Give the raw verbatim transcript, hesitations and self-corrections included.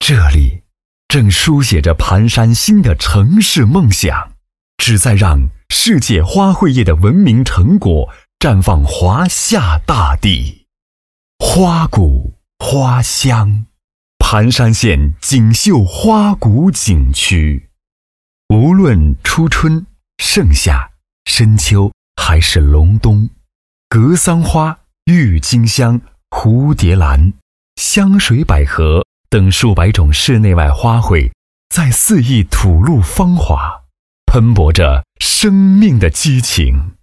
这里正书写着盘山新的城市梦想，旨在让世界花卉业的文明成果绽放华夏大地。花谷花香，盘山县锦绣花谷景区。无论初春、盛夏、深秋还是隆冬，格桑花、郁金香、蝴蝶兰、香水百合等数百种室内外花卉在肆意吐露芳华，喷薄着生命的激情。